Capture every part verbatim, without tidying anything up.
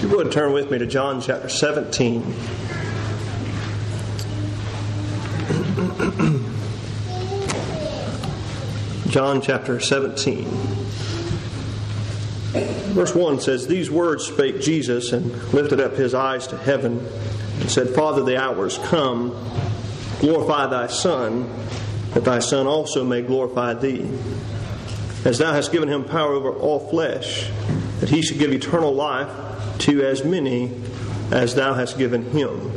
you go ahead and turn with me to John chapter seventeen. John chapter seventeen. Verse one says, "These words spake Jesus, and lifted up his eyes to heaven, and said, Father, the hour is come. Glorify thy Son, that thy Son also may glorify thee. As thou hast given him power over all flesh, that he should give eternal life to as many as thou hast given him.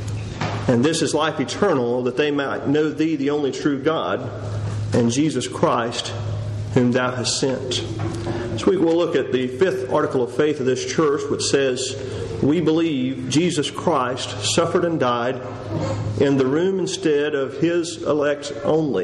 And this is life eternal, that they might know thee, the only true God, and Jesus Christ, whom thou hast sent." This week we'll look at the fifth article of faith of this church, which says, "We believe Jesus Christ suffered and died in the room instead of his elect only,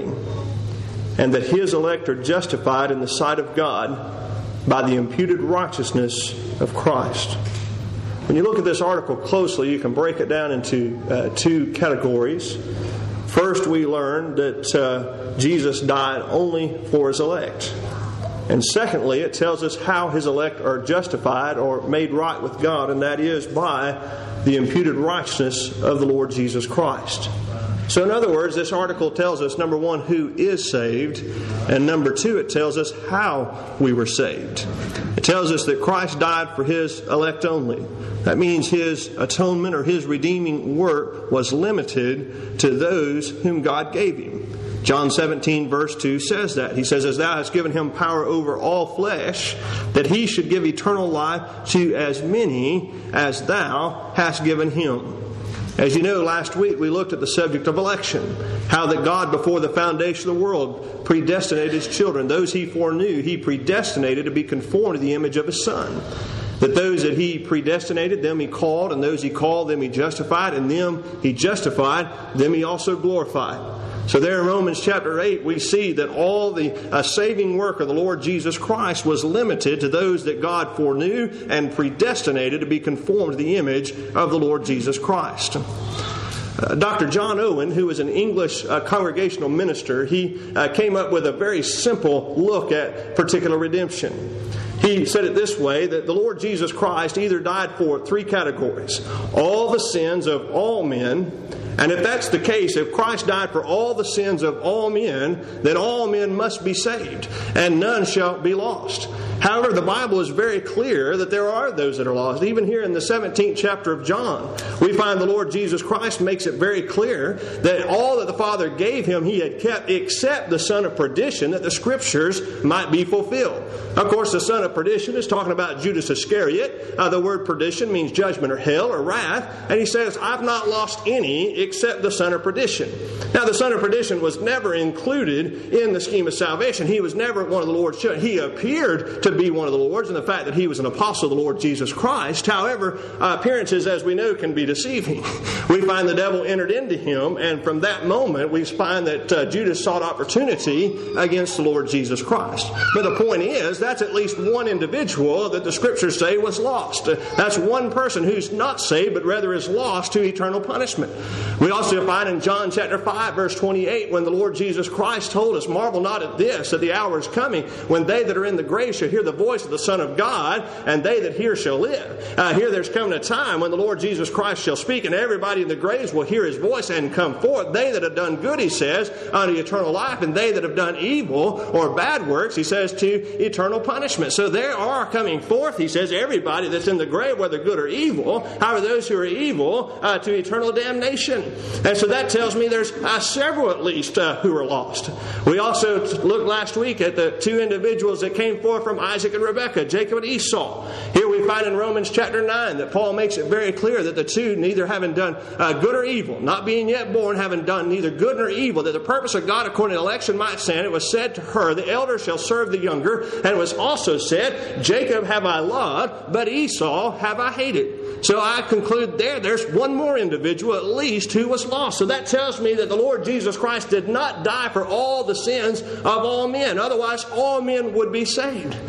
and that his elect are justified in the sight of God by the imputed righteousness of Christ." When you look at this article closely, you can break it down into uh, two categories. First, we learn that uh, Jesus died only for his elect. And secondly, it tells us how his elect are justified or made right with God, and that is by the imputed righteousness of the Lord Jesus Christ. So in other words, this article tells us, number one, who is saved, and number two, it tells us how we were saved. It tells us that Christ died for his elect only. That means his atonement or his redeeming work was limited to those whom God gave him. John seventeen verse two says that. He says, "As thou hast given him power over all flesh, that he should give eternal life to as many as thou hast given him." As you know, last week we looked at the subject of election. How that God, before the foundation of the world, predestinated his children. Those he foreknew, he predestinated to be conformed to the image of his Son. That those that he predestinated, them he called, and those he called, them he justified, and them he justified, them he also glorified. So there in Romans chapter eight, we see that all the uh, saving work of the Lord Jesus Christ was limited to those that God foreknew and predestinated to be conformed to the image of the Lord Jesus Christ. Uh, Doctor John Owen, who was an English uh, congregational minister, he uh, came up with a very simple look at particular redemption. He said it this way, that the Lord Jesus Christ either died for three categories: all the sins of all men. And if that's the case, if Christ died for all the sins of all men, then all men must be saved, and none shall be lost. However, the Bible is very clear that there are those that are lost. Even here in the seventeenth chapter of John, we find the Lord Jesus Christ makes it very clear that all that the Father gave him he had kept, except the son of perdition, that the Scriptures might be fulfilled. Of course, the son of perdition is talking about Judas Iscariot. Uh, the word perdition means judgment or hell or wrath. And he says, "I've not lost any except the son of perdition." Now, the son of perdition was never included in the scheme of salvation. He was never one of the Lord's children. He appeared to be one of the Lord's in the fact that he was an apostle of the Lord Jesus Christ. However, uh, appearances, as we know, can be deceiving. We find the devil entered into him, and from that moment we find that uh, Judas sought opportunity against the Lord Jesus Christ. But the point is, that's at least one individual that the Scriptures say was lost. Uh, that's one person who's not saved, but rather is lost to eternal punishment. We also find in John chapter five, verse twenty-eight, when the Lord Jesus Christ told us, "Marvel not at this, that the hour is coming, when they that are in the grave shall hear the voice of the Son of God, and they that hear shall live." Uh, here there's coming a time when the Lord Jesus Christ shall speak, and everybody in the graves will hear his voice and come forth. They that have done good, he says, unto eternal life, and they that have done evil or bad works, he says, to eternal punishment. So there are coming forth, he says, everybody that's in the grave, whether good or evil, however those who are evil, uh, to eternal damnation. And so that tells me there's uh, several at least uh, who are lost. We also looked last week at the two individuals that came forth from Isaac and Rebekah, Jacob and Esau. Here we find in Romans chapter nine that Paul makes it very clear that the two, neither having done uh, good or evil, not being yet born, having done neither good nor evil, that the purpose of God according to election might stand. It was said to her, the elder shall serve the younger. And it was also said, Jacob have I loved, but Esau have I hated. So I conclude there, there's one more individual at least who was lost. So that tells me that the Lord Jesus Christ did not die for all the sins of all men. Otherwise, all men would be saved.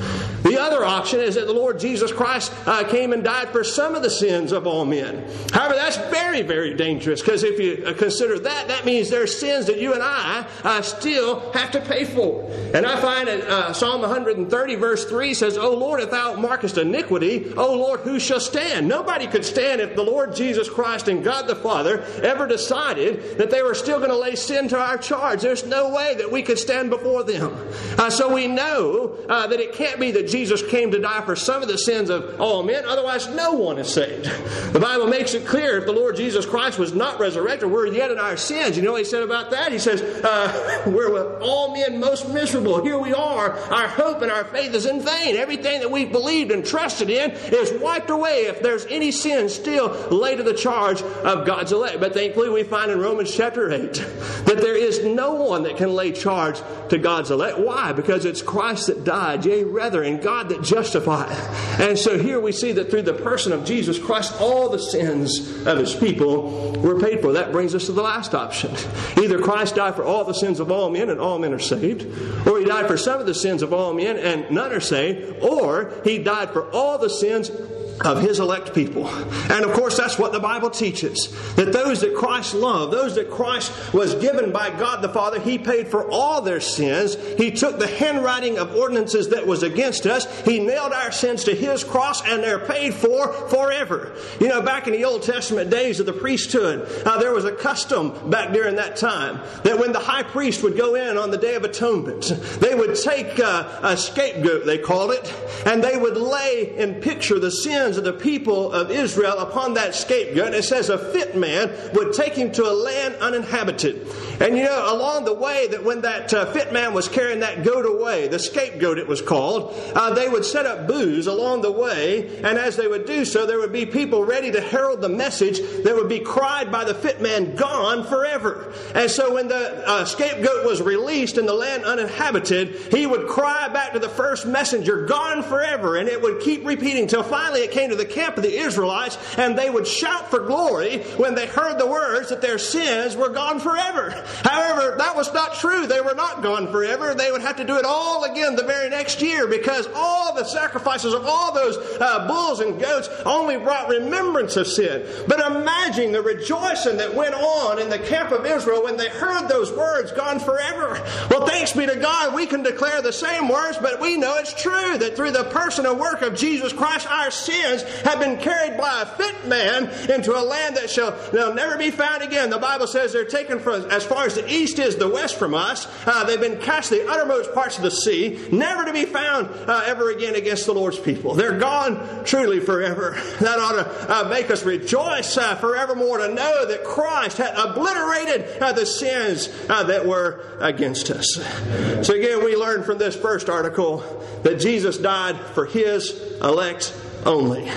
The other option is that the Lord Jesus Christ uh, came and died for some of the sins of all men. However, that's very, very dangerous, because if you uh, consider that, that means there's sins that you and I uh, still have to pay for. And I find that uh, Psalm one hundred thirty verse three says, O Lord, if thou markest iniquity, O Lord, who shall stand? Nobody could stand if the Lord Jesus Christ and God the Father ever decided that they were still going to lay sin to our charge. There's no way that we could stand before them. Uh, so we know uh, that it can't be that Jesus came to die for some of the sins of all men. Otherwise, no one is saved. The Bible makes it clear if the Lord Jesus Christ was not resurrected, we're yet in our sins. You know what he said about that? He says, uh, we're with all men most miserable. Here we are. Our hope and our faith is in vain. Everything that we've believed and trusted in is wiped away if there's any sin still laid to the charge of God's elect. But thankfully, we find in Romans chapter eight that there is no one that can lay charge to God's elect. Why? Because it's Christ that died, yea, rather, and God that justified. And so here we see that through the person of Jesus Christ, all the sins of his people were paid for. That brings us to the last option. Either Christ died for all the sins of all men and all men are saved, or he died for some of the sins of all men and none are saved, or he died for all the sins of his elect people. And of course, that's what the Bible teaches. That those that Christ loved, those that Christ was given by God the Father, he paid for all their sins. He took the handwriting of ordinances that was against us. He nailed our sins to his cross, and they're paid for forever. You know, back in the Old Testament days of the priesthood, uh, there was a custom back during that time that when the high priest would go in on the Day of Atonement, they would take uh, a scapegoat, they called it, and they would lay and picture the sins of the people of Israel upon that scapegoat. It says a fit man would take him to a land uninhabited. And you know, along the way that when that uh, fit man was carrying that goat away, the scapegoat it was called, uh, they would set up booths along the way, and as they would do so, there would be people ready to herald the message that would be cried by the fit man, gone forever. And so when the uh, scapegoat was released in the land uninhabited, he would cry back to the first messenger, gone forever, and it would keep repeating until finally it came to the camp of the Israelites, and they would shout for glory when they heard the words that their sins were gone forever. However, that was not true. They were not gone forever. They would have to do it all again the very next year, because all the sacrifices of all those uh, bulls and goats only brought remembrance of sin. But imagine the rejoicing that went on in the camp of Israel when they heard those words, gone forever. Well, thanks be to God, we can declare the same words, but we know it's true that through the person and work of Jesus Christ, our sins have been carried by a fit man into a land that shall they'll never be found again. The Bible says they're taken from as far as the east is the west from us. Uh, they've been cast to the uttermost parts of the sea, never to be found uh, ever again against the Lord's people. They're gone truly forever. That ought to uh, make us rejoice uh, forevermore to know that Christ had obliterated uh, the sins uh, that were against us. So again, we learn from this first article that Jesus died for his elect only.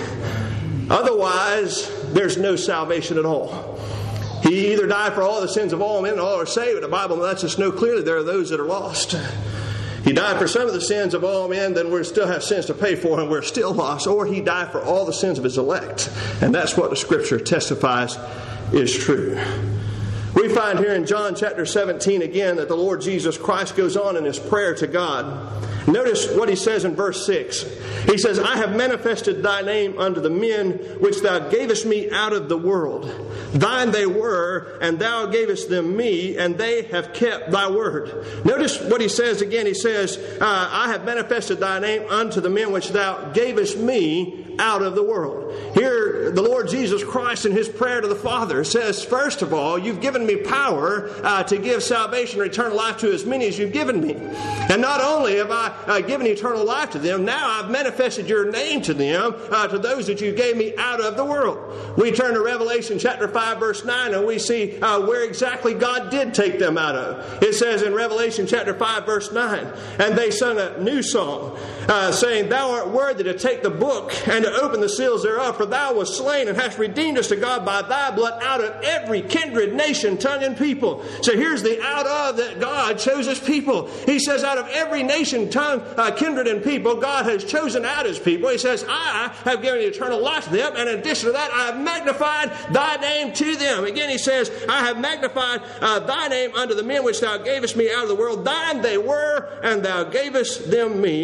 Otherwise, there's no salvation at all. He either died for all the sins of all men and all are saved, but the Bible lets us know clearly there are those that are lost. He died for some of the sins of all men, then we still have sins to pay for and we're still lost. Or he died for all the sins of his elect. And that's what the Scripture testifies is true. We find here in John chapter seventeen again that the Lord Jesus Christ goes on in his prayer to God. Notice what he says in verse six. He says, I have manifested thy name unto the men which thou gavest me out of the world. Thine they were, and thou gavest them me, and they have kept thy word. Notice what he says again. He says, uh, I have manifested thy name unto the men which thou gavest me out of the world. Here, the Lord Jesus Christ in his prayer to the Father says, first of all, you've given me power uh, to give salvation and eternal life to as many as you've given me. And not only have I uh, given eternal life to them, now I've manifested your name to them, uh, to those that you gave me out of the world. We turn to Revelation chapter five, verse nine, and we see uh, where exactly God did take them out of. It says in Revelation chapter five, verse nine, and they sung a new song, uh, saying, Thou art worthy to take the book and to open the seals thereof, for thou wast slain and hast redeemed us to God by thy blood out of every kindred, nation, tongue, and people. So here's the out of that God chose his people. He says out of every nation, tongue, uh, kindred, and people, God has chosen out his people. He says, I have given eternal life to them, and in addition to that, I have magnified thy name to them. Again, he says, I have magnified uh, thy name unto the men which thou gavest me out of the world. Thine they were, and thou gavest them me, and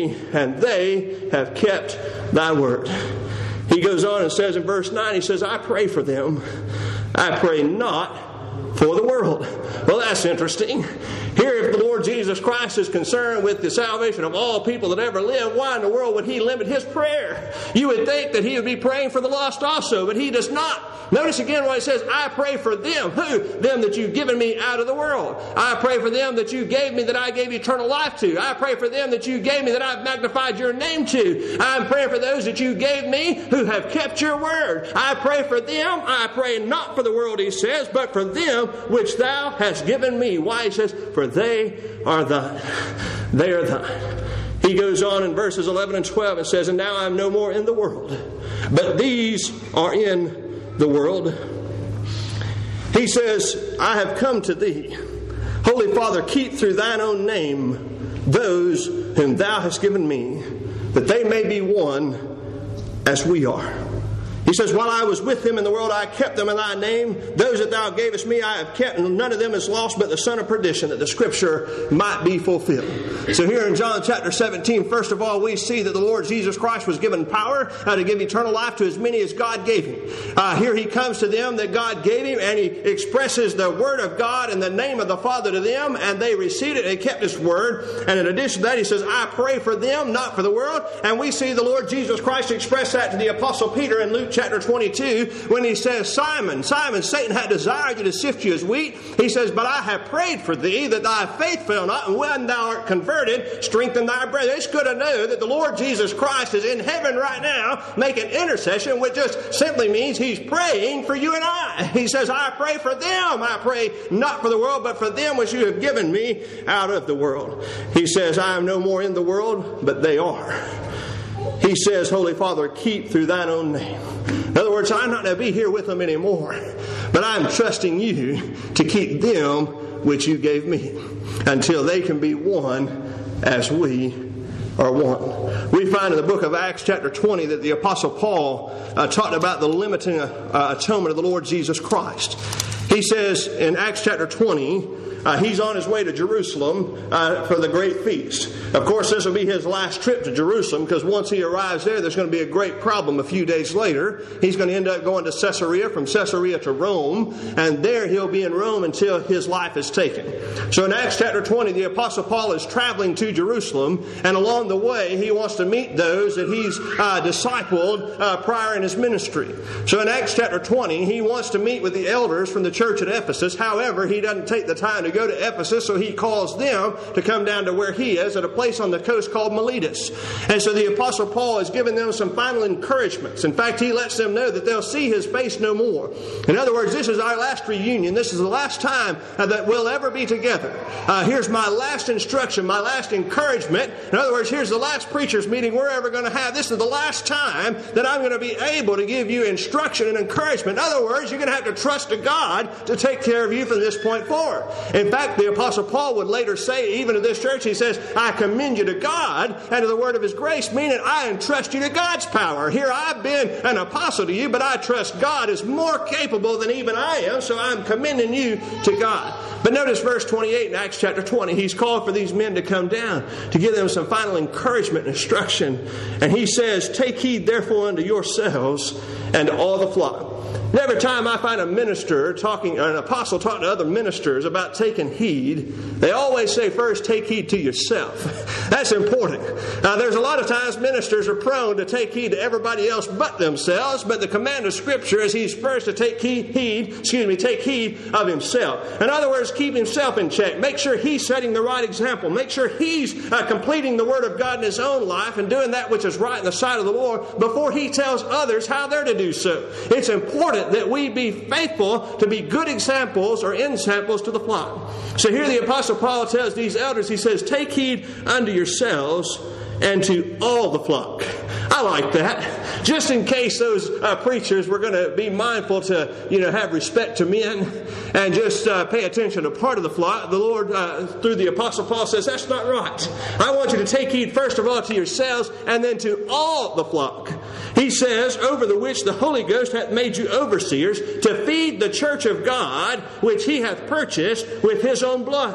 and they have kept thy word. He goes on and says in verse nine, he says, I pray for them. I pray not for the world. Well, that's interesting. Here, if the Lord Jesus Christ is concerned with the salvation of all people that ever live, why in the world would He limit His prayer? You would think that He would be praying for the lost also, but He does not. Notice again what He says, I pray for them. Who? Them that you've given me out of the world. I pray for them that you gave me, that I gave eternal life to. I pray for them that you gave me, that I've magnified your name to. I'm praying for those that you gave me who have kept your word. I pray for them. I pray not for the world, He says, but for them which thou hast given me. Why? He says, for they are thine. They are thine. He goes on in verses eleven and twelve and says, and now I am no more in the world, but these are in the world. He says, I have come to thee. Holy Father, keep through thine own name those whom thou hast given me, that they may be one as we are. He says, while I was with them in the world, I kept them in thy name. Those that thou gavest me, I have kept, and none of them is lost but the son of perdition, that the scripture might be fulfilled. So here in John chapter seventeen, first of all, we see that the Lord Jesus Christ was given power uh, to give eternal life to as many as God gave him. Uh, here he comes to them that God gave him, and he expresses the word of God in the name of the Father to them, and they received it and kept his word. And in addition to that, he says, I pray for them, not for the world. And we see the Lord Jesus Christ express that to the Apostle Peter in Luke chapter twenty-two, when he says, Simon, Simon, Satan had desired you to sift you as wheat. He says, but I have prayed for thee that thy faith fail not, and when thou art converted, strengthen thy brethren. It's good to know that the Lord Jesus Christ is in heaven right now making intercession, which just simply means he's praying for you and I. He says, I pray for them. I pray not for the world, but for them which you have given me out of the world. He says, I am no more in the world, but they are. He says, Holy Father, keep through thine own name. In other words, I'm not going to be here with them anymore, but I'm trusting you to keep them which you gave me until they can be one as we are one. We find in the book of Acts chapter twenty that the Apostle Paul uh, talked about the limiting uh, atonement of the Lord Jesus Christ. He says in Acts chapter twenty, Uh, he's on his way to Jerusalem uh, for the great feast. Of course, this will be his last trip to Jerusalem, because once he arrives there, there's going to be a great problem a few days later. He's going to end up going to Caesarea, from Caesarea to Rome, and there he'll be in Rome until his life is taken. So in Acts chapter twenty, the Apostle Paul is traveling to Jerusalem, and along the way, he wants to meet those that he's uh, discipled uh, prior in his ministry. So in Acts chapter twenty, he wants to meet with the elders from the church at Ephesus. However, he doesn't take the time to go to Ephesus, so he calls them to come down to where he is, at a place on the coast called Miletus. And so the Apostle Paul has given them some final encouragements. In fact, he lets them know that they'll see his face no more. In other words, this is our last reunion. This is the last time uh, that we'll ever be together. Uh, here's my last instruction, my last encouragement. In other words, here's the last preachers meeting we're ever going to have. This is the last time that I'm going to be able to give you instruction and encouragement. In other words, you're going to have to trust to God to take care of you from this point forward. In fact, the Apostle Paul would later say, even to this church, he says, I commend you to God and to the word of his grace, meaning I entrust you to God's power. Here I've been an apostle to you, but I trust God is more capable than even I am, so I'm commending you to God. But notice verse twenty-eight in Acts chapter twenty. He's called for these men to come down to give them some final encouragement and instruction. And he says, take heed therefore unto yourselves and to all the flock. And every time I find a minister talking, or an apostle talking to other ministers about taking heed, they always say first, take heed to yourself. That's important. Now, there's a lot of times ministers are prone to take heed to everybody else but themselves, but the command of Scripture is he's first to take heed, excuse me, take heed of himself. In other words, keep himself in check. Make sure he's setting the right example. Make sure he's uh, completing the Word of God in his own life and doing that which is right in the sight of the Lord before he tells others how they're to do so. It's important that we be faithful to be good examples or ensamples to the flock. So here the Apostle Paul tells these elders, he says, take heed unto yourselves and to all the flock. I like that. Just in case those uh, preachers were going to be mindful to, you know, have respect to men and just uh, pay attention to part of the flock, the Lord, uh, through the Apostle Paul, says, that's not right. I want you to take heed first of all to yourselves and then to all the flock. He says, over the which the Holy Ghost hath made you overseers to feed the church of God, which he hath purchased with his own blood.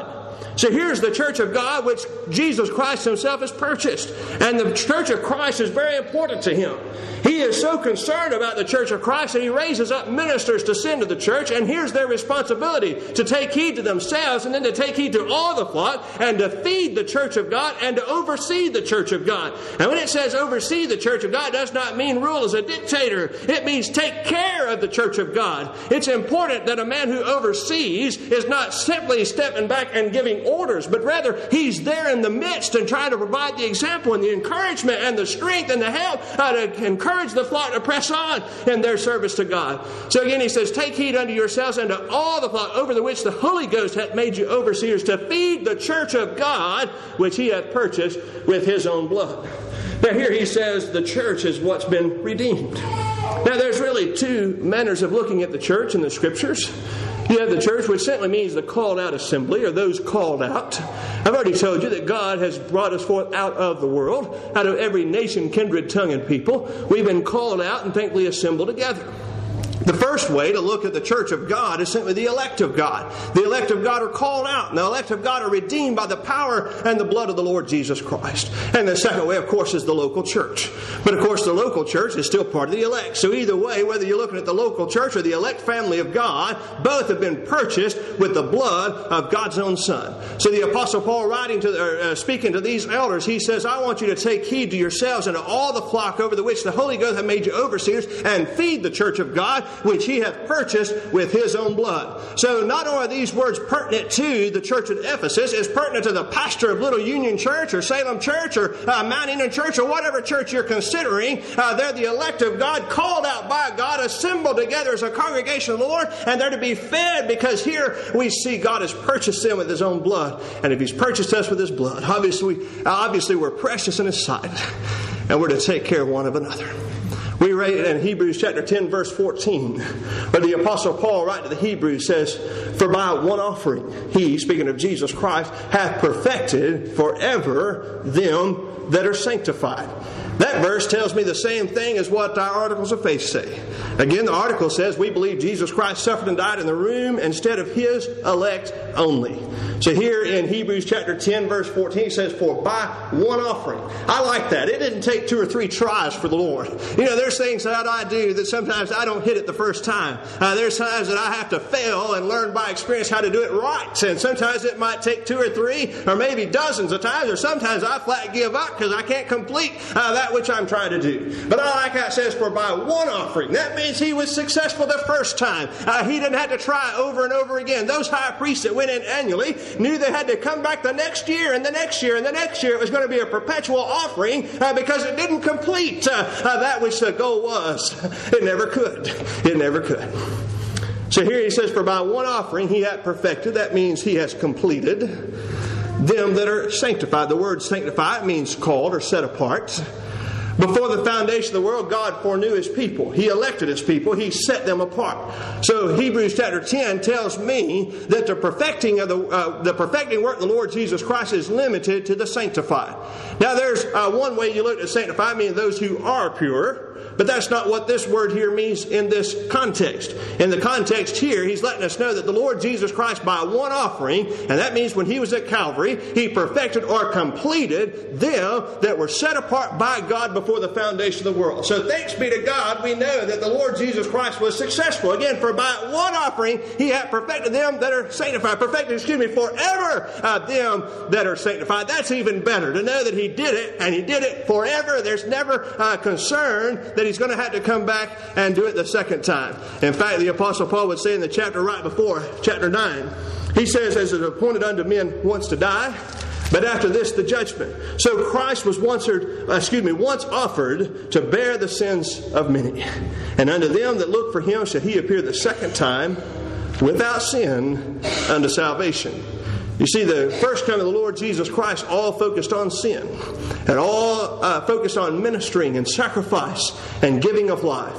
So here's the church of God, which Jesus Christ himself has purchased. And the church of Christ is very important to him. He is so concerned about the church of Christ that he raises up ministers to send to the church. And here's their responsibility: to take heed to themselves, and then to take heed to all the flock, and to feed the church of God, and to oversee the church of God. And when it says oversee the church of God, it does not mean rule as a dictator. It means take care of the church of God. It's important that a man who oversees is not simply stepping back and giving orders, but rather he's there in the midst and trying to provide the example and the encouragement and the strength and the help uh, to encourage the flock to press on in their service to God. So again, he says, take heed unto yourselves and to all the flock over the which the Holy Ghost hath made you overseers, to feed the church of God, which he hath purchased with his own blood. Now here he says the church is what's been redeemed. Now there's really two manners of looking at the church in the Scriptures. You have the church, which simply means the called out assembly, or those called out. I've already told you that God has brought us forth out of the world, out of every nation, kindred, tongue, and people. We've been called out and thankfully assembled together. The first way to look at the church of God is simply the elect of God. The elect of God are called out, and the elect of God are redeemed by the power and the blood of the Lord Jesus Christ. And the second way, of course, is the local church. But of course, the local church is still part of the elect. So either way, whether you're looking at the local church or the elect family of God, both have been purchased with the blood of God's own Son. So the Apostle Paul, writing to, or, uh, speaking to these elders, he says, I want you to take heed to yourselves and to all the flock over the which the Holy Ghost hath made you overseers, and feed the church of God, which he hath purchased with his own blood. So not only are these words pertinent to the church at Ephesus, it's pertinent to the pastor of Little Union Church or Salem Church or uh, Mount Eden Church or whatever church you're considering. Uh, they're the elect of God, called out by God, assembled together as a congregation of the Lord, and they're to be fed, because here we see God has purchased them with his own blood. And if he's purchased us with his blood, obviously, obviously we're precious in his sight, and we're to take care of one of another. We read in Hebrews chapter ten, verse fourteen, where the Apostle Paul, writing to the Hebrews, says, for by one offering, he, speaking of Jesus Christ, hath perfected forever them that are sanctified. That verse tells me the same thing as what our articles of faith say. Again, the article says we believe Jesus Christ suffered and died in the room instead of his elect only. So here in Hebrews chapter ten, verse fourteen, it says, for by one offering. I like that. It didn't take two or three tries for the Lord. You know, there's things that I do that sometimes I don't hit it the first time. Uh, there's times that I have to fail and learn by experience how to do it right. And sometimes it might take two or three or maybe dozens of times, or sometimes I flat give up because I can't complete uh, that which I'm trying to do. But I like how it says, for by one offering. That means he was successful the first time. Uh, he didn't have to try over and over again. Those high priests that went in annually knew they had to come back the next year and the next year and the next year. It was going to be a perpetual offering uh, because it didn't complete uh, uh, that which the goal was. It never could. It never could. So here he says, for by one offering he hath perfected. That means he has completed them that are sanctified. The word sanctified means called or set apart. Before the foundation of the world, God foreknew his people. He elected his people. He set them apart. So Hebrews chapter ten tells me that the perfecting of the uh, the perfecting work of the Lord Jesus Christ is limited to the sanctified. Now there's uh, one way you look at sanctified, meaning those who are pure. But that's not what this word here means in this context. In the context here, he's letting us know that the Lord Jesus Christ, by one offering, and that means when he was at Calvary, he perfected or completed them that were set apart by God before the foundation of the world. So thanks be to God, we know that the Lord Jesus Christ was successful. Again, for by one offering, he hath perfected them that are sanctified. Perfected, excuse me, forever uh, them that are sanctified. That's even better, to know that he did it, and he did it forever. There's never uh, concern that he's going to have to come back and do it the second time. In fact, the Apostle Paul would say in the chapter right before, chapter nine, he says, as it is appointed unto men once to die, but after this the judgment. So Christ was once, or, excuse me, once offered to bear the sins of many. And unto them that look for him shall he appear the second time without sin unto salvation. You see, the first coming of the Lord Jesus Christ all focused on sin, and all uh, focused on ministering and sacrifice and giving of life.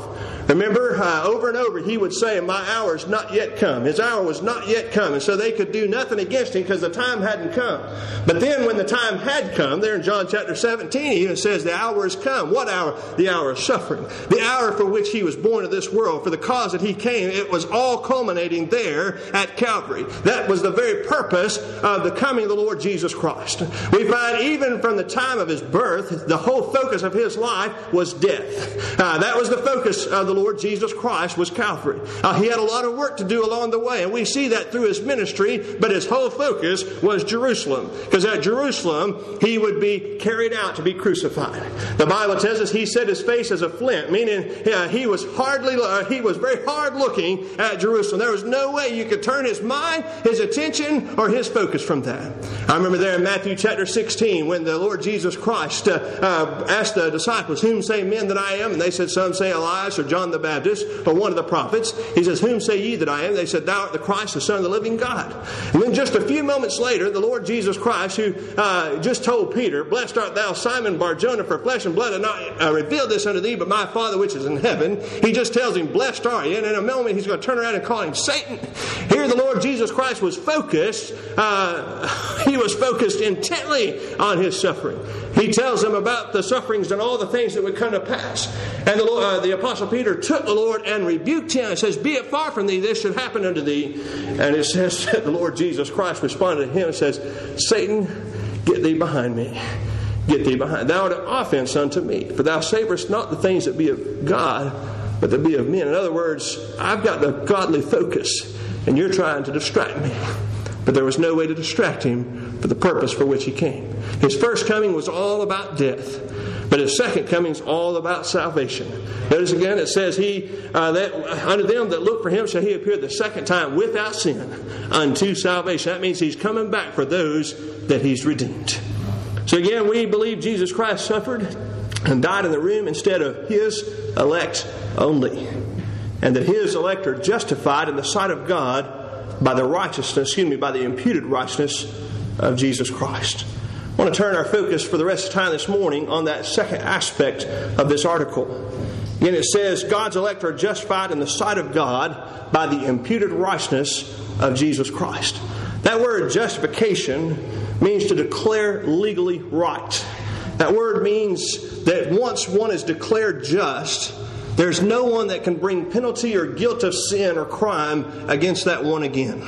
Remember, uh, over and over he would say, my hour is not yet come. His hour was not yet come. And so they could do nothing against him because the time hadn't come. But then when the time had come, there in John chapter seventeen, he even says the hour has come. What hour? The hour of suffering. The hour for which he was born to this world. For the cause that he came, it was all culminating there at Calvary. That was the very purpose of the coming of the Lord Jesus Christ. We find even from the time of his birth, the whole focus of his life was death. Uh, that was the focus of the Lord Jesus Christ, was Calvary. Uh, he had a lot of work to do along the way, and we see that through his ministry, but his whole focus was Jerusalem. Because at Jerusalem, he would be carried out to be crucified. The Bible tells us he set his face as a flint, meaning uh, he was hardly, uh, he was very hard looking at Jerusalem. There was no way you could turn his mind, his attention, or his focus from that. I remember there in Matthew chapter sixteen, when the Lord Jesus Christ uh, uh, asked the disciples, whom say men that I am? And they said, some say Elias or John the Baptist or one of the prophets. He says, whom say ye that I am? They said, thou art the Christ, the Son of the living God. And then just a few moments later, the Lord Jesus Christ, who uh, just told Peter, blessed art thou, Simon Bar-Jonah, for flesh and blood have not uh, revealed this unto thee, but my Father which is in heaven. He just tells him, blessed are you. And in a moment, he's going to turn around and call him Satan. Here the Lord Jesus Christ was focused. Uh, he was focused intently on his suffering. He tells them about the sufferings and all the things that would come to pass. And the, Lord, uh, the Apostle Peter took the Lord and rebuked him. It says, be it far from thee, this should happen unto thee. And it says that the Lord Jesus Christ responded to him and says, Satan, get thee behind me. Get thee behind. Thou art an offense unto me. For thou savorest not the things that be of God, but that be of men. In other words, I've got the godly focus, and you're trying to distract me. But there was no way to distract him for the purpose for which he came. His first coming was all about death, but his second coming is all about salvation. Notice again, it says, "He uh, that unto them that look for him shall he appear the second time without sin unto salvation." That means he's coming back for those that he's redeemed. So again, we believe Jesus Christ suffered and died in the room instead of his elect only, and that his elect are justified in the sight of God by the righteousness, excuse me, by the imputed righteousness of Jesus Christ. I want to turn our focus for the rest of the time this morning on that second aspect of this article. Again, it says, God's elect are justified in the sight of God by the imputed righteousness of Jesus Christ. That word justification means to declare legally right. That word means that once one is declared just, there's no one that can bring penalty or guilt of sin or crime against that one again.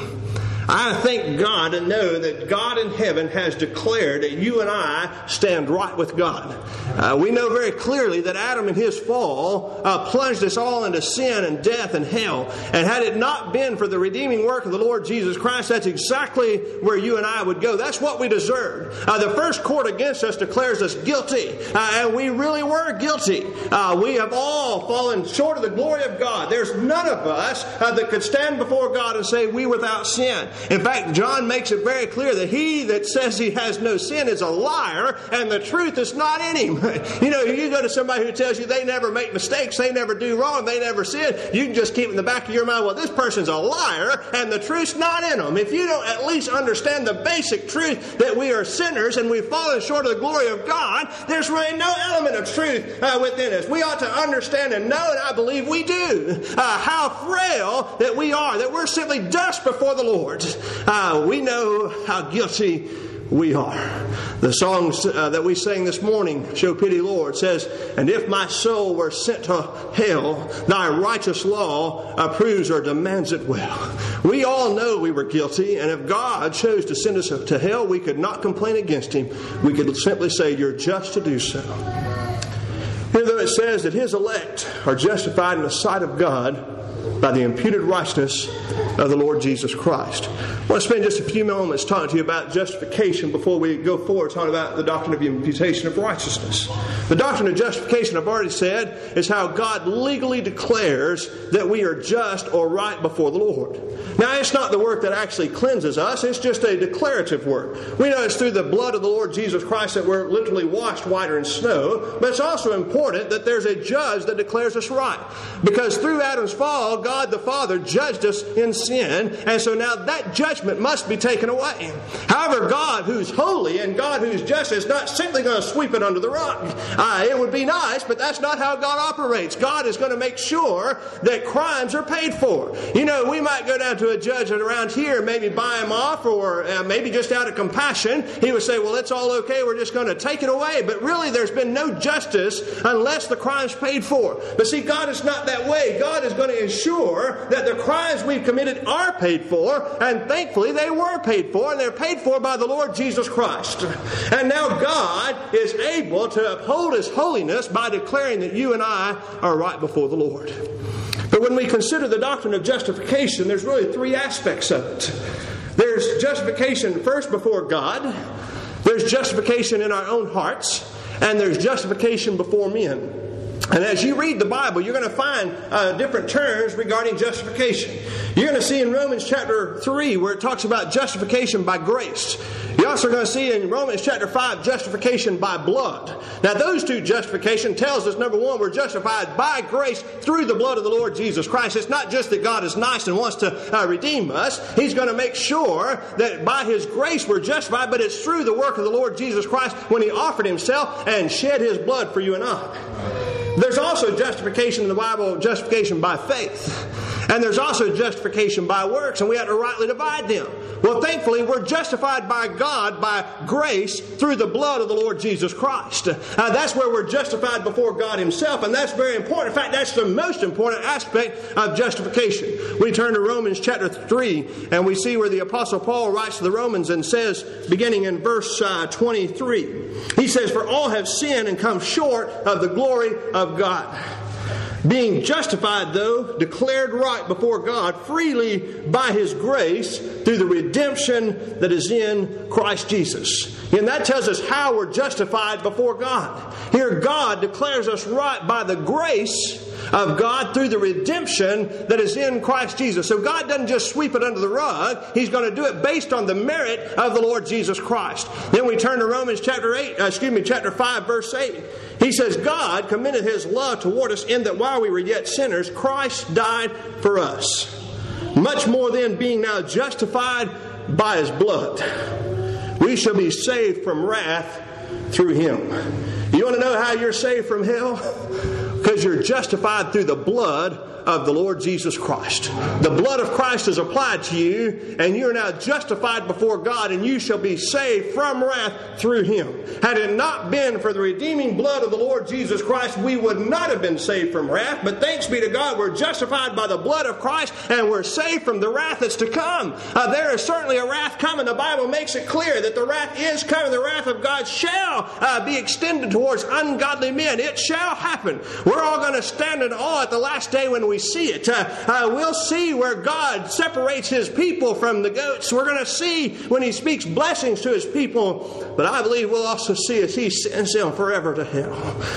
I thank God and know that God in heaven has declared that you and I stand right with God. Uh, we know very clearly that Adam in his fall uh, plunged us all into sin and death and hell. And had it not been for the redeeming work of the Lord Jesus Christ, that's exactly where you and I would go. That's what we deserved. Uh, the first court against us declares us guilty. Uh, and we really were guilty. Uh, we have all fallen short of the glory of God. There's none of us uh, that could stand before God and say we without sin. In fact, John makes it very clear that he that says he has no sin is a liar, and the truth is not in him. You know, you go to somebody who tells you they never make mistakes, they never do wrong, they never sin, you can just keep in the back of your mind, well, this person's a liar, and the truth's not in them. If you don't at least understand the basic truth that we are sinners and we've fallen short of the glory of God, there's really no element of truth uh, within us. We ought to understand and know, and I believe we do, uh, how frail that we are, that we're simply dust before the Lord. Uh, we know how guilty we are. The songs uh, that we sang this morning, Show Pity, Lord, says, and if my soul were sent to hell, thy righteous law approves or demands it well. We all know we were guilty, and if God chose to send us to hell, we could not complain against him. We could simply say, you're just to do so. Here, though, it says that his elect are justified in the sight of God by the imputed righteousness of the Lord Jesus Christ. I want to spend just a few moments talking to you about justification before we go forward talking about the doctrine of imputation of righteousness. The doctrine of justification, I've already said, is how God legally declares that we are just or right before the Lord. Now, it's not the work that actually cleanses us. It's just a declarative work. We know it's through the blood of the Lord Jesus Christ that we're literally washed whiter than snow. But it's also important that there's a judge that declares us right. Because through Adam's fall, God the Father judged us in sin, and so now that judgment must be taken away. However, God who's holy and God who's just is not simply going to sweep it under the rug. Uh, it would be nice, but that's not how God operates. God is going to make sure that crimes are paid for. You know, we might go down to a judge around here, maybe buy him off, or uh, maybe just out of compassion, he would say, well, it's all okay, we're just going to take it away. But really, there's been no justice unless the crime's paid for. But see, God is not that way. God is going to ensure that the crimes we've committed are paid for, and thankfully they were paid for, and they're paid for by the Lord Jesus Christ. And now God is able to uphold His holiness by declaring that you and I are right before the Lord. But when we consider the doctrine of justification, there's really three aspects of it. There's justification first before God, there's justification in our own hearts, and there's justification before men. And as you read the Bible, you're going to find uh, different terms regarding justification. You're going to see in Romans chapter three where it talks about justification by grace. You're also going to see in Romans chapter five justification by blood. Now those two justification tells us, number one, we're justified by grace through the blood of the Lord Jesus Christ. It's not just that God is nice and wants to uh, redeem us. He's going to make sure that by His grace we're justified, but it's through the work of the Lord Jesus Christ when He offered Himself and shed His blood for you and I. There's also justification in the Bible, justification by faith. And there's also justification by works, and we have to rightly divide them. Well, thankfully, we're justified by God by grace through the blood of the Lord Jesus Christ. Uh, that's where we're justified before God Himself, and that's very important. In fact, that's the most important aspect of justification. We turn to Romans chapter three, and we see where the Apostle Paul writes to the Romans and says, beginning in verse uh, twenty-three, he says, "For all have sinned and come short of the glory of God. Being justified, though, declared right before God freely by His grace through the redemption that is in Christ Jesus." And that tells us how we're justified before God. Here, God declares us right by the grace of God through the redemption that is in Christ Jesus. So God doesn't just sweep it under the rug. He's going to do it based on the merit of the Lord Jesus Christ. Then we turn to Romans chapter eight, uh, excuse me, chapter five, verse eight. He says, "God commended His love toward us in that while we were yet sinners, Christ died for us. Much more then, being now justified by His blood, we shall be saved from wrath through Him." You want to know how you're saved from hell? Because you're justified through the blood of the Lord Jesus Christ. The blood of Christ is applied to you, and you're now justified before God, and you shall be saved from wrath through Him. Had it not been for the redeeming blood of the Lord Jesus Christ, we would not have been saved from wrath. But thanks be to God, we're justified by the blood of Christ, and we're saved from the wrath that's to come. Uh, there is certainly a wrath coming. The Bible makes it clear that the wrath is coming. The wrath of God shall uh, be extended towards ungodly men. It shall happen. We're all going to stand in awe at the last day when we see it. Uh, uh, we'll see where God separates His people from the goats. We're going to see when He speaks blessings to His people. But I believe we'll also see as He sends them forever to hell.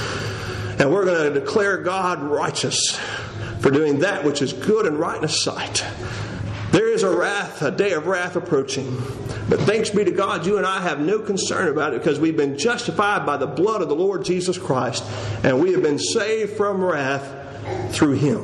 And we're going to declare God righteous for doing that which is good and right in His sight. There is a wrath, a day of wrath approaching. But thanks be to God, you and I have no concern about it because we've been justified by the blood of the Lord Jesus Christ. And we have been saved from wrath through Him.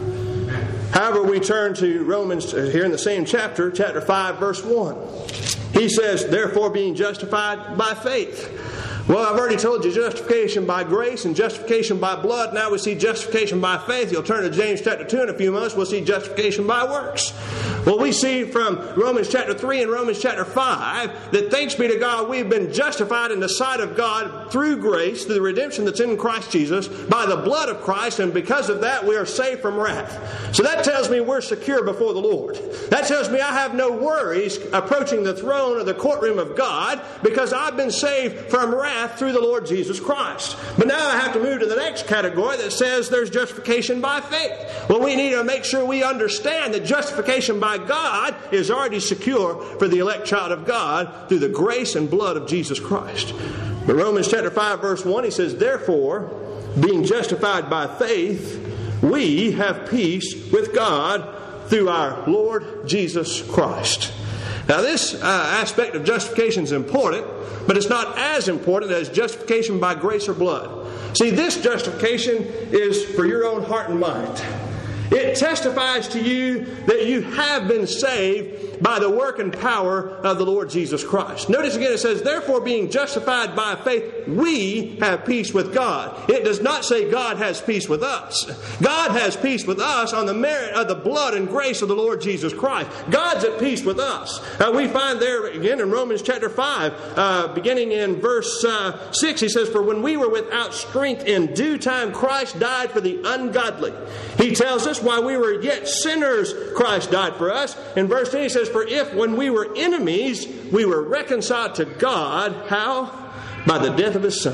However, we turn to Romans here in the same chapter, chapter five, verse one. He says, "Therefore being justified by faith." Well, I've already told you justification by grace and justification by blood. Now we see justification by faith. You'll turn to James chapter two in a few months. We'll see justification by works. Well, we see from Romans chapter three and Romans chapter five that thanks be to God, we've been justified in the sight of God through grace, through the redemption that's in Christ Jesus, by the blood of Christ, and because of that we are saved from wrath. So that tells me we're secure before the Lord. That tells me I have no worries approaching the throne or the courtroom of God because I've been saved from wrath through the Lord Jesus Christ. But now I have to move to the next category that says there's justification by faith. Well, we need to make sure we understand that justification by God is already secure for the elect child of God through the grace and blood of Jesus Christ. But Romans chapter five verse one, he says, "Therefore, being justified by faith, we have peace with God through our Lord Jesus Christ." Now this uh, aspect of justification is important, but it's not as important as justification by grace or blood. See, this justification is for your own heart and mind. It testifies to you that you have been saved by the work and power of the Lord Jesus Christ. Notice again it says, therefore being justified by faith, we have peace with God. It does not say God has peace with us. God has peace with us on the merit of the blood and grace of the Lord Jesus Christ. God's at peace with us. Uh, we find there again in Romans chapter five, uh, beginning in verse uh, six, he says, for when we were without strength in due time, Christ died for the ungodly. He tells us while we were yet sinners, Christ died for us. In verse ten he says, for if when we were enemies, we were reconciled to God, how? By the death of His Son.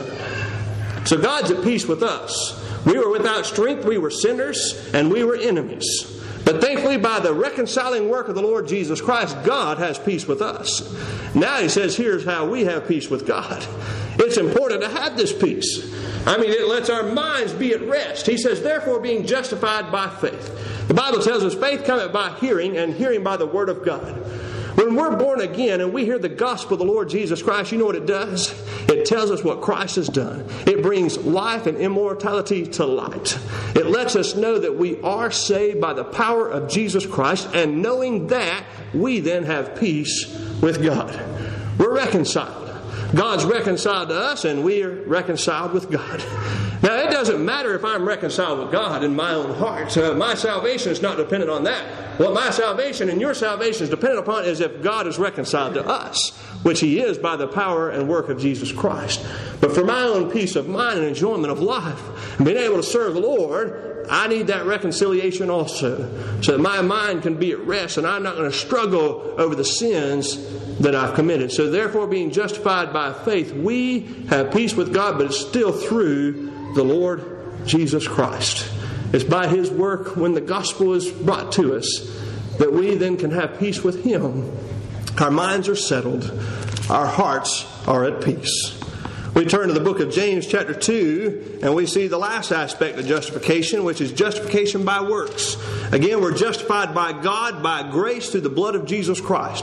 So God's at peace with us. We were without strength, we were sinners, and we were enemies. But thankfully, by the reconciling work of the Lord Jesus Christ, God has peace with us. Now he says, here's how we have peace with God. It's important to have this peace. I mean, it lets our minds be at rest. He says, therefore, being justified by faith. The Bible tells us faith cometh by hearing, and hearing by the Word of God. When we're born again and we hear the gospel of the Lord Jesus Christ, you know what it does? It tells us what Christ has done. It brings life and immortality to light. It lets us know that we are saved by the power of Jesus Christ, and knowing that, we then have peace with God. We're reconciled. God's reconciled to us, and we are reconciled with God. Now, it doesn't matter if I'm reconciled with God in my own heart. Uh, my salvation is not dependent on that. What my salvation and your salvation is dependent upon is if God is reconciled to us, which He is by the power and work of Jesus Christ. But for my own peace of mind and enjoyment of life, and being able to serve the Lord, I need that reconciliation also, so that my mind can be at rest and I'm not going to struggle over the sins that I've committed. So therefore, being justified by faith, we have peace with God, but it's still through the Lord Jesus Christ. It's by His work when the gospel is brought to us that we then can have peace with Him. Our minds are settled. Our hearts are at peace. We turn to the book of James chapter two, and we see the last aspect of justification, which is justification by works. Again, we're justified by God by grace through the blood of Jesus Christ.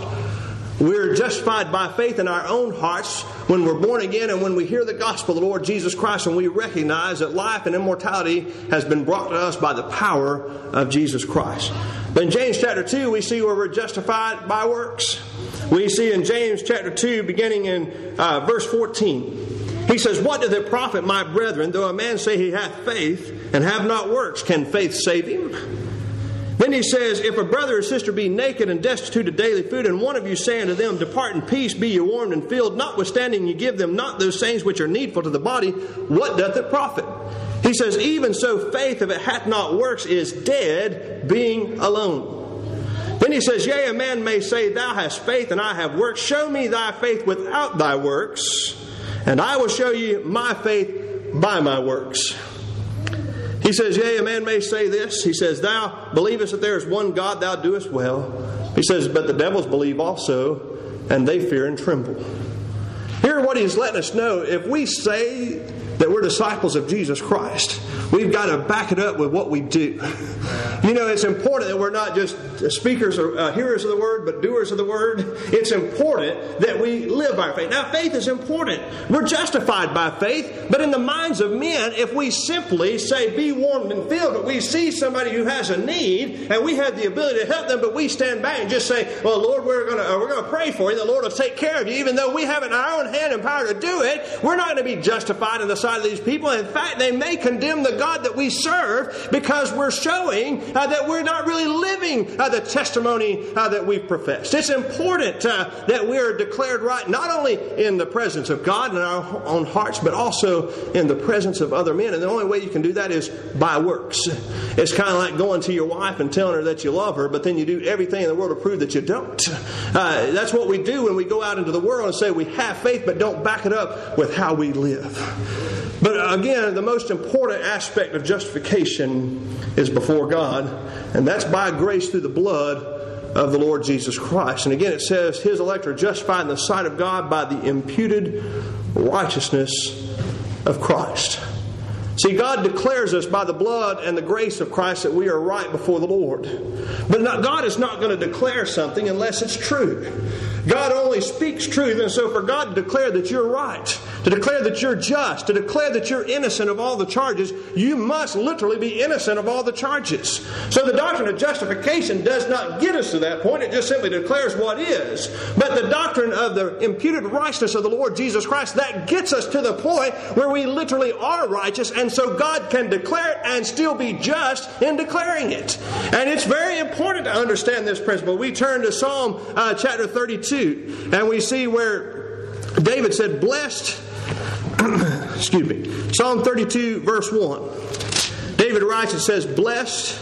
We're justified by faith in our own hearts when we're born again and when we hear the gospel of the Lord Jesus Christ, and we recognize that life and immortality has been brought to us by the power of Jesus Christ. But in James chapter two, we see where we're justified by works. We see in James chapter two, beginning in uh, verse fourteen, he says, what doth it profit, my brethren, though a man say he hath faith and have not works? Can faith save him? Then he says, if a brother or sister be naked and destitute of daily food, and one of you say unto them, depart in peace, be ye warmed and filled, notwithstanding you give them not those things which are needful to the body, what doth it profit? He says, even so faith, if it hath not works, is dead, being alone. Then he says, yea, a man may say, thou hast faith and I have works. Show me thy faith without thy works, and I will show you my faith by my works. He says, yea, a man may say this. He says, thou believest that there is one God, thou doest well. He says, but the devils believe also, and they fear and tremble. Here what he's letting us know, if we say that we're disciples of Jesus Christ, we've got to back it up with what we do. You know, it's important that we're not just speakers or uh, hearers of the word, but doers of the word. It's important that we live by faith. Now, faith is important. We're justified by faith, but in the minds of men, if we simply say, be warmed and filled, but we see somebody who has a need, and we have the ability to help them, but we stand back and just say, well, Lord, we're going to uh, we're going to pray for you. The Lord will take care of you, even though we have it in our own hand and power to do it. We're not going to be justified in the sight of these people. In fact, they may condemn the God that we serve because we're showing uh, that we're not really living uh, the testimony uh, that we've professed. It's important uh, that we are declared right, not only in the presence of God and our own hearts, but also in the presence of other men. And the only way you can do that is by works. It's kind of like going to your wife and telling her that you love her, but then you do everything in the world to prove that you don't. Uh, that's what we do when we go out into the world and say we have faith, but don't back it up with how we live. But again, the most important aspect of justification is before God, and that's by grace through the blood of the Lord Jesus Christ. And again, it says, His elect are justified in the sight of God by the imputed righteousness of Christ. See, God declares us by the blood and the grace of Christ that we are right before the Lord. But not, God is not going to declare something unless it's true. God only speaks truth, and so for God to declare that you're right, To declare that you're just, to declare that you're innocent of all the charges, you must literally be innocent of all the charges. So the doctrine of justification does not get us to that point. It just simply declares what is. But the doctrine of the imputed righteousness of the Lord Jesus Christ, that gets us to the point where we literally are righteous, and so God can declare it and still be just in declaring it. And it's very important to understand this principle. We turn to Psalm uh, chapter thirty-two, and we see where David said, blessed, excuse me, Psalm thirty-two, verse one. David writes and says, blessed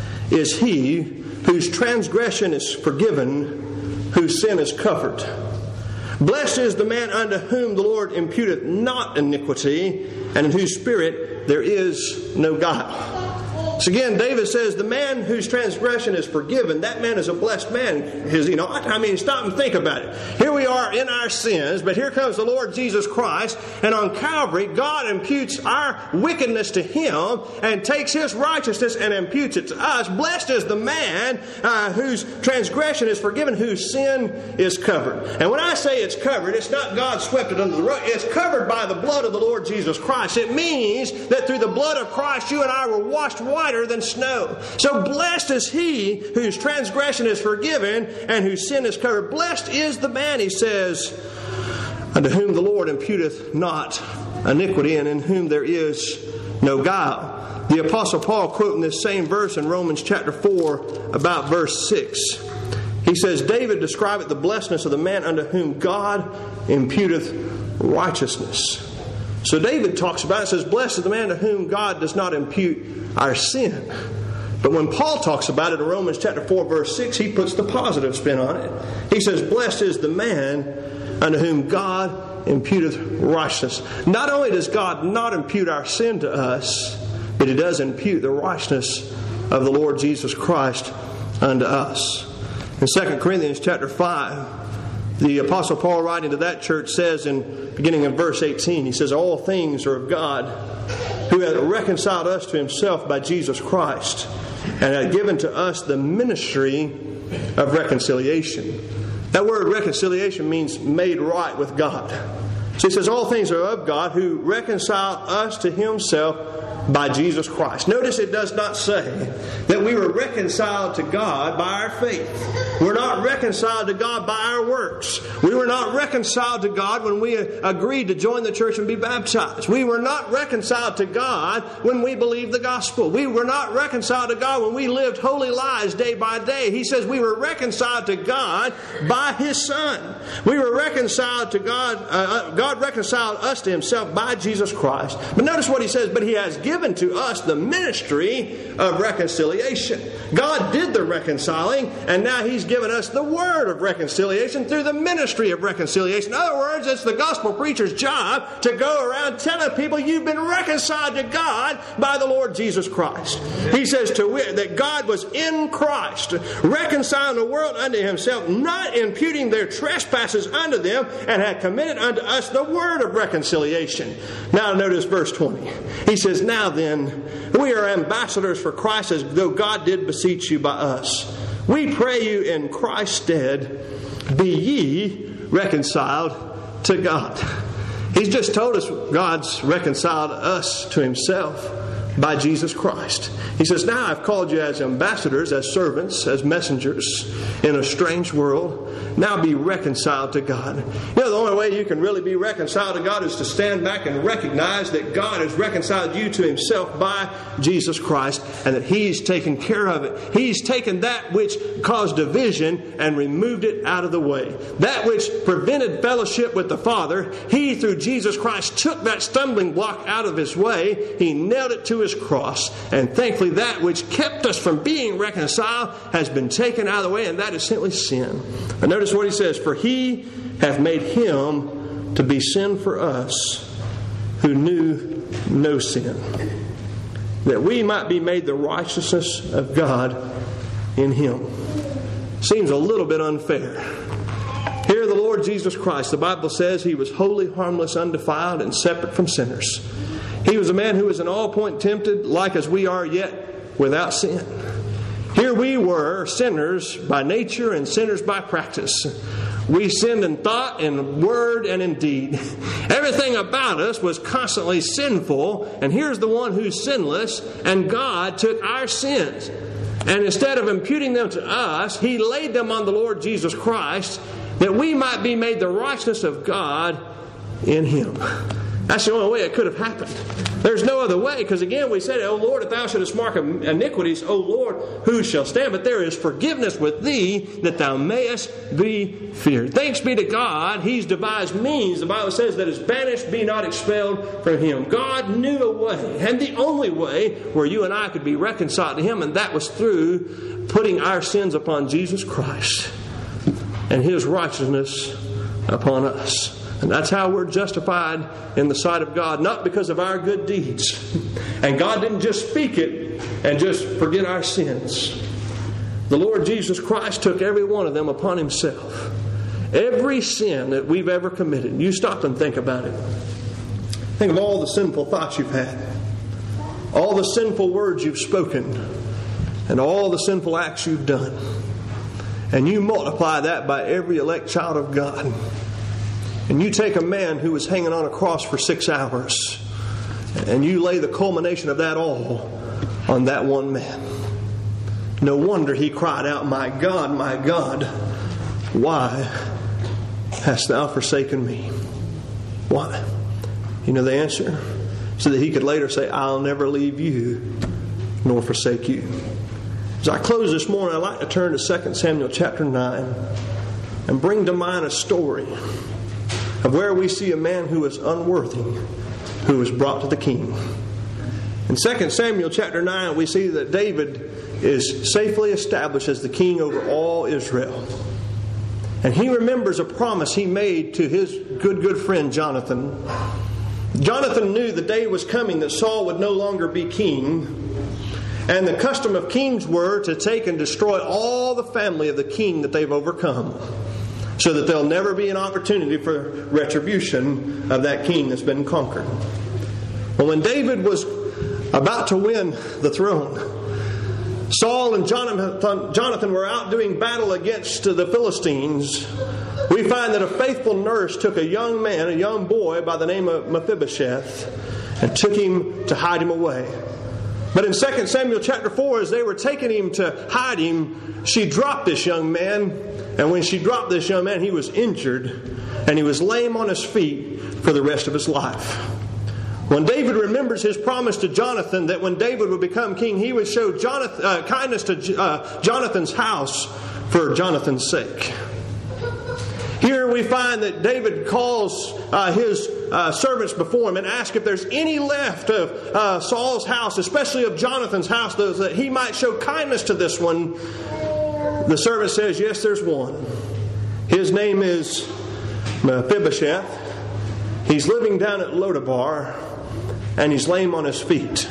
is he whose transgression is forgiven, whose sin is covered. Blessed is the man unto whom the Lord imputeth not iniquity, and in whose spirit there is no guile. So again, David says, the man whose transgression is forgiven, that man is a blessed man. Is he not? I mean, stop and think about it. Here we are in our sins, but here comes the Lord Jesus Christ, and on Calvary, God imputes our wickedness to Him and takes His righteousness and imputes it to us. Blessed is the man uh, whose transgression is forgiven, whose sin is covered. And when I say it's covered, it's not God swept it under the rug. It's covered by the blood of the Lord Jesus Christ. It means that through the blood of Christ, you and I were washed whiter than snow. So blessed is he whose transgression is forgiven and whose sin is covered. Blessed is the man, he says, unto whom the Lord imputeth not iniquity, and in whom there is no guile. The Apostle Paul, quoting this same verse in Romans chapter four, about verse six. He says, David describeth the blessedness of the man unto whom God imputeth righteousness. So David talks about it, says, blessed is the man to whom God does not impute our sin. But when Paul talks about it in Romans chapter four, verse six, he puts the positive spin on it. He says, blessed is the man unto whom God imputeth righteousness. Not only does God not impute our sin to us, but He does impute the righteousness of the Lord Jesus Christ unto us. In Second Corinthians chapter five, the Apostle Paul, writing to that church, says in beginning in verse eighteen, he says, all things are of God, who hath reconciled us to Himself by Jesus Christ, and hath given to us the ministry of reconciliation. That word reconciliation means made right with God. So he says, all things are of God, who reconciled us to Himself by Jesus Christ. Notice it does not say that we were reconciled to God by our faith. We're not reconciled to God by our works. We were not reconciled to God when we agreed to join the church and be baptized. We were not reconciled to God when we believed the gospel. We were not reconciled to God when we lived holy lives day by day. He says we were reconciled to God by His Son. We were reconciled to God. Uh, God reconciled us to Himself by Jesus Christ. But notice what He says, but He has given given to us the ministry of reconciliation. God did the reconciling, and now He's given us the word of reconciliation through the ministry of reconciliation. In other words, it's the gospel preacher's job to go around telling people you've been reconciled to God by the Lord Jesus Christ. He says to wit that God was in Christ, reconciling the world unto Himself, not imputing their trespasses unto them, and had committed unto us the word of reconciliation. Now notice verse twenty. He says, now then, we are ambassadors for Christ, as though God did beseech you by us. We pray you in Christ's stead, be ye reconciled to God. He's just told us God's reconciled us to Himself by Jesus Christ. He says, now I've called you as ambassadors, as servants, as messengers in a strange world. Now be reconciled to God. You know, the only way you can really be reconciled to God is to stand back and recognize that God has reconciled you to Himself by Jesus Christ, and that He's taken care of it. He's taken that which caused division and removed it out of the way. That which prevented fellowship with the Father, He, through Jesus Christ, took that stumbling block out of His way. He nailed it to His cross, and thankfully that which kept us from being reconciled has been taken out of the way, and that is simply sin. And notice what He says, for He hath made Him to be sin for us who knew no sin, that we might be made the righteousness of God in Him. Seems a little bit unfair. Here the Lord Jesus Christ, the Bible says He was holy, harmless, undefiled, and separate from sinners. He was a man who was in all point tempted, like as we are, yet without sin. Here we were sinners by nature and sinners by practice. We sinned in thought, in word, and in deed. Everything about us was constantly sinful, and here's the one who's sinless, and God took our sins. And instead of imputing them to us, He laid them on the Lord Jesus Christ, that we might be made the righteousness of God in Him. That's the only way it could have happened. There's no other way, because again we said, O Lord, if thou shouldest mark iniquities, O Lord, who shall stand? But there is forgiveness with thee, that thou mayest be feared. Thanks be to God, He's devised means, the Bible says, that is banished, be not expelled from Him. God knew a way, and the only way where you and I could be reconciled to Him, and that was through putting our sins upon Jesus Christ and His righteousness upon us. And that's how we're justified in the sight of God, not because of our good deeds. And God didn't just speak it and just forget our sins. The Lord Jesus Christ took every one of them upon Himself. Every sin that we've ever committed. You stop and think about it. Think of all the sinful thoughts you've had. All the sinful words you've spoken. And all the sinful acts you've done. And you multiply that by every elect child of God. And you take a man who was hanging on a cross for six hours and you lay the culmination of that all on that one man. No wonder he cried out, My God, my God, why hast thou forsaken me? Why? You know the answer? So that he could later say, I'll never leave you nor forsake you. As I close this morning, I'd like to turn to Second Samuel chapter nine and bring to mind a story of where we see a man who was unworthy, who was brought to the king. In Second Samuel chapter nine, we see that David is safely established as the king over all Israel. And he remembers a promise he made to his good, good friend Jonathan. Jonathan knew the day was coming that Saul would no longer be king. And the custom of kings were to take and destroy all the family of the king that they've overcome, so that there'll never be an opportunity for retribution of that king that's been conquered. Well, when David was about to win the throne, Saul and Jonathan, Jonathan were out doing battle against the Philistines. We find that a faithful nurse took a young man, a young boy by the name of Mephibosheth, and took him to hide him away. But in Second Samuel chapter four, as they were taking him to hide him, she dropped this young man. And when she dropped this young man, he was injured and he was lame on his feet for the rest of his life. When David remembers his promise to Jonathan that when David would become king, he would show Jonathan, uh, kindness to uh, Jonathan's house for Jonathan's sake. Here we find that David calls uh, his uh, servants before him and asks if there's any left of uh, Saul's house, especially of Jonathan's house, that he might show kindness to this one. The servant says, yes, there's one. His name is Mephibosheth. He's living down at Lodabar, and he's lame on his feet.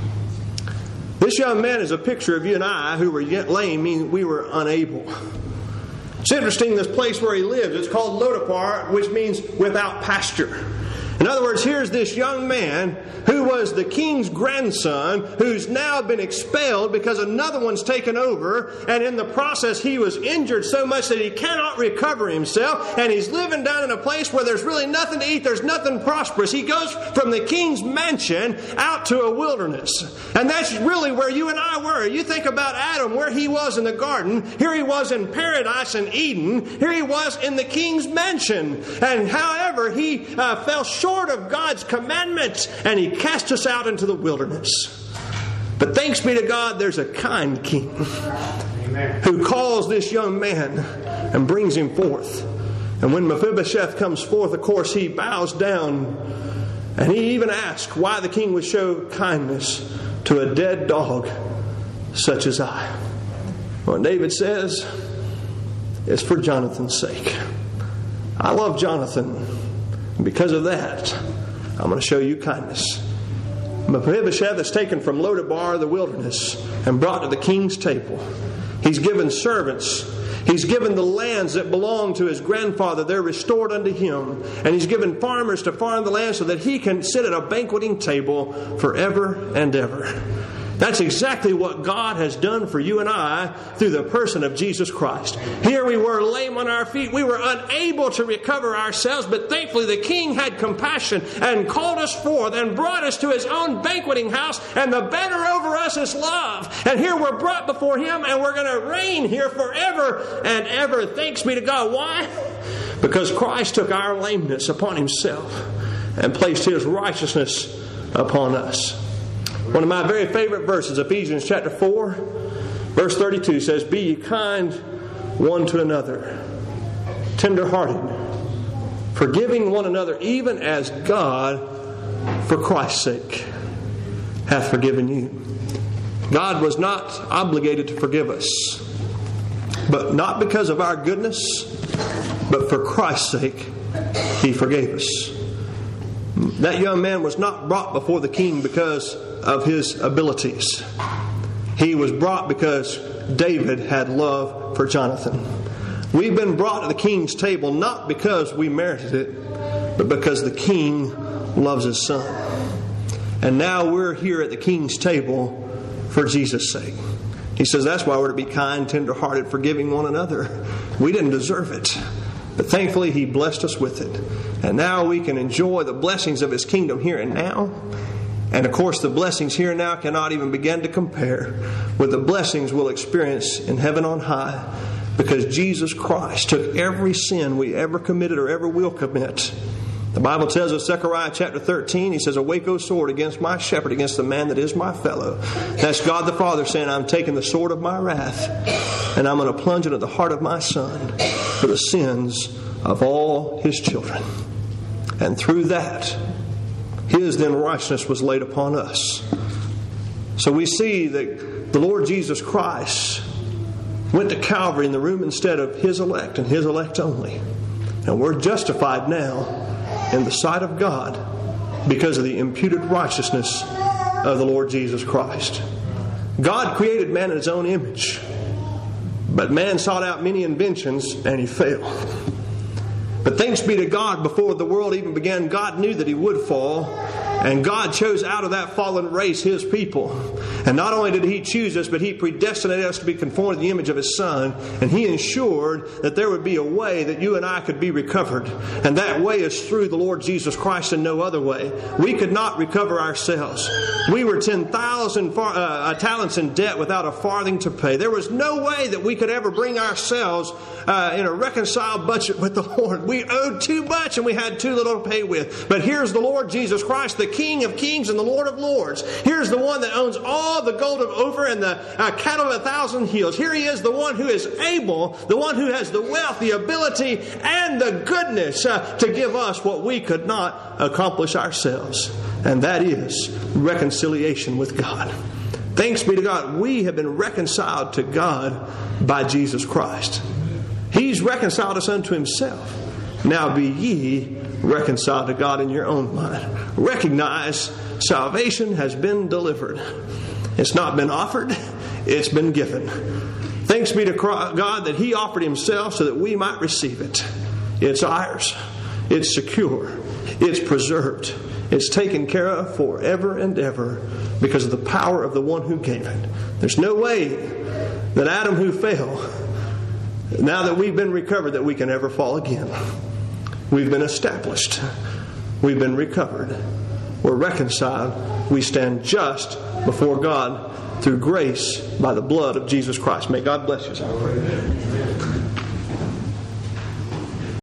This young man is a picture of you and I who were yet lame, meaning we were unable. It's interesting, this place where he lives, it's called Lodabar, which means without pasture. In other words, here's this young man who was the king's grandson, who's now been expelled because another one's taken over, and in the process he was injured so much that he cannot recover himself, and he's living down in a place where there's really nothing to eat, there's nothing prosperous. He goes from the king's mansion out to a wilderness. And that's really where you and I were. You think about Adam, where he was in the garden. Here he was in paradise in Eden. Here he was in the king's mansion. And however, he uh, fell short of God's commandments, and he cast us out into the wilderness. But thanks be to God, there's a kind king who calls this young man and brings him forth. And when Mephibosheth comes forth, of course, he bows down, and he even asks why the king would show kindness to a dead dog such as I. Well, David says, it's for Jonathan's sake. I love Jonathan. And because of that, I'm going to show you kindness. Mephibosheth is taken from Lodabar, the wilderness, and brought to the king's table. He's given servants. He's given the lands that belong to his grandfather. They're restored unto him. And he's given farmers to farm the land so that he can sit at a banqueting table forever and ever. That's exactly what God has done for you and I through the person of Jesus Christ. Here we were lame on our feet. We were unable to recover ourselves, but thankfully the King had compassion and called us forth and brought us to His own banqueting house, and the banner over us is love. And here we're brought before Him, and we're going to reign here forever and ever. Thanks be to God. Why? Because Christ took our lameness upon Himself and placed His righteousness upon us. One of my very favorite verses, Ephesians chapter four, verse thirty-two says, "Be ye kind one to another, tender-hearted, forgiving one another, even as God, for Christ's sake, hath forgiven you." God was not obligated to forgive us, but not because of our goodness, but for Christ's sake, He forgave us. That young man was not brought before the king because of his abilities. He was brought because David had love for Jonathan. We've been brought to the king's table not because we merited it, but because the king loves his son. And now we're here at the king's table for Jesus' sake. He says that's why we're to be kind, tender-hearted, forgiving one another. We didn't deserve it, but thankfully He blessed us with it. And now we can enjoy the blessings of His kingdom here and now. And of course the blessings here and now cannot even begin to compare with the blessings we'll experience in heaven on high, because Jesus Christ took every sin we ever committed or ever will commit. The Bible tells us, Zechariah chapter thirteen, He says, "Awake, O sword, against my shepherd, against the man that is my fellow." That's God the Father saying, "I'm taking the sword of my wrath, and I'm going to plunge into the heart of my Son for the sins of all His children." And through that, His then righteousness was laid upon us. So we see that the Lord Jesus Christ went to Calvary in the room instead of His elect and His elect only. And we're justified now in the sight of God because of the imputed righteousness of the Lord Jesus Christ. God created man in His own image, but man sought out many inventions and he failed. But thanks be to God, before the world even began, God knew that He would fall. And God chose out of that fallen race His people. And not only did He choose us, but He predestinated us to be conformed to the image of His Son. And He ensured that there would be a way that you and I could be recovered. And that way is through the Lord Jesus Christ and no other way. We could not recover ourselves. We were ten thousand far, uh, talents in debt without a farthing to pay. There was no way that we could ever bring ourselves uh, in a reconciled budget with the Lord. We owed too much and we had too little to pay with. But here's the Lord Jesus Christ, the King of kings and the Lord of lords. Here's the one that owns all the gold of Ophir and the uh, cattle of a thousand hills. Here He is, the one who is able, the one who has the wealth, the ability, and the goodness uh, to give us what we could not accomplish ourselves. And that is reconciliation with God. Thanks be to God, we have been reconciled to God by Jesus Christ. He's reconciled us unto Himself. Now be ye reconciled to God in your own mind. Recognize salvation has been delivered. It's not been offered, it's been given. Thanks be to God that He offered Himself so that we might receive it. It's ours. It's secure. It's preserved. It's taken care of forever and ever because of the power of the one who gave it. There's no way that Adam who fell, now that we've been recovered, that we can ever fall again. We've been established. We've been recovered. We're reconciled. We stand just before God through grace by the blood of Jesus Christ. May God bless you.